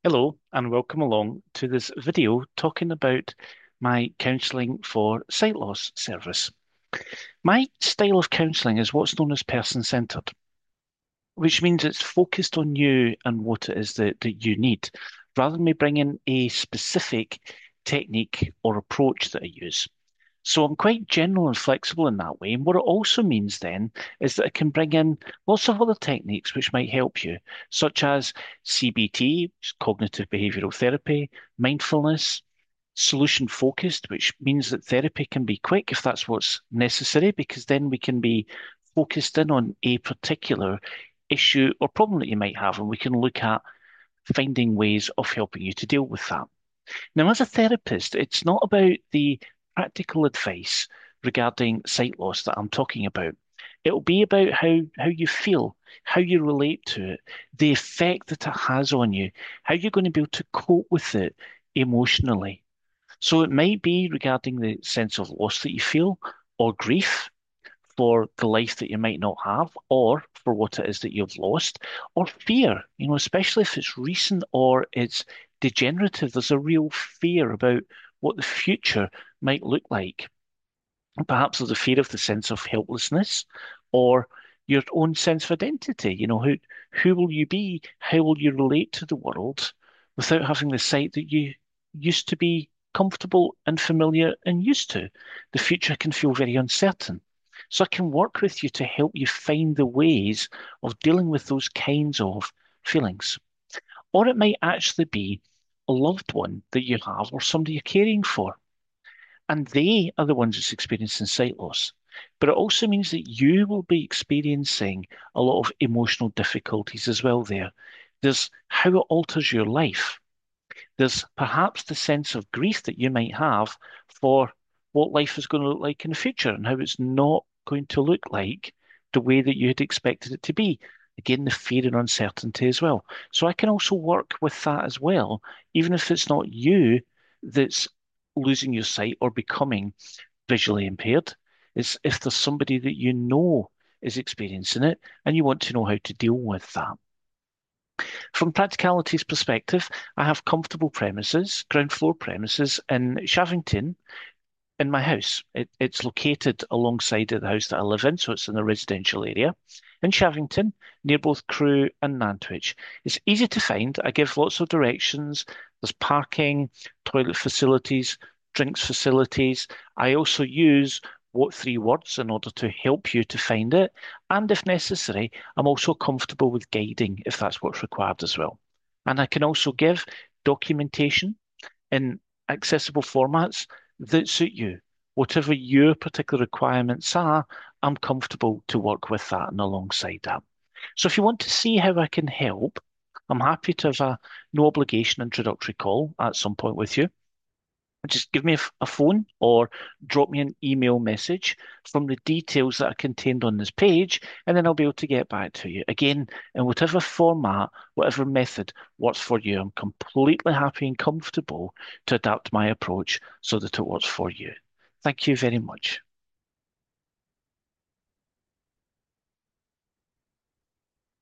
Hello and welcome along to this video talking about my counselling for sight loss service. My style of counselling is what's known as person-centred, which means it's focused on you and what it is that you need, rather than me bringing a specific technique or approach that I use. So I'm quite general and flexible in that way. And what it also means then is that I can bring in lots of other techniques which might help you, such as CBT, which is cognitive behavioral therapy, mindfulness, solution focused, which means that therapy can be quick if that's what's necessary, because then we can be focused in on a particular issue or problem that you might have, and we can look at finding ways of helping you to deal with that. Now, as a therapist, it's not about the practical advice regarding sight loss that I'm talking about. It'll be about how you feel, how you relate to it, the effect that it has on you, how you're going to be able to cope with it emotionally. So it might be regarding the sense of loss that you feel, or grief for the life that you might not have, or for what it is that you've lost, or fear, especially if it's recent or it's degenerative. There's a real fear about what the future might look like. Perhaps there's a fear of the sense of helplessness or your own sense of identity. Who will you be? How will you relate to the world without having the sight that you used to be comfortable and familiar and used to? The future can feel very uncertain. So I can work with you to help you find the ways of dealing with those kinds of feelings. Or it might actually be a loved one that you have or somebody you're caring for, and they are the ones that's experiencing sight loss. But it also means that you will be experiencing a lot of emotional difficulties as well there. There's how it alters your life. There's perhaps the sense of grief that you might have for what life is going to look like in the future and how it's not going to look like the way that you had expected it to be. Again, the fear and uncertainty as well. So I can also work with that as well, even if it's not you that's losing your sight or becoming visually impaired. It's if there's somebody that you know is experiencing it and you want to know how to deal with that. From practicality's perspective, I have comfortable premises, ground floor premises in Shavington in my house. It's located alongside the house that I live in, so it's in the residential area in Shavington, near both Crewe and Nantwich. It's easy to find. I give lots of directions. There's parking, toilet facilities, drinks facilities. I also use what three words in order to help you to find it. And if necessary, I'm also comfortable with guiding if that's what's required as well. And I can also give documentation in accessible formats that suit you. Whatever your particular requirements are, I'm comfortable to work with that and alongside that. So if you want to see how I can help, I'm happy to have a no obligation introductory call at some point with you. Just give me a phone or drop me an email message from the details that are contained on this page, and then I'll be able to get back to you. Again, in whatever format, whatever method works for you, I'm completely happy and comfortable to adapt my approach so that it works for you. Thank you very much.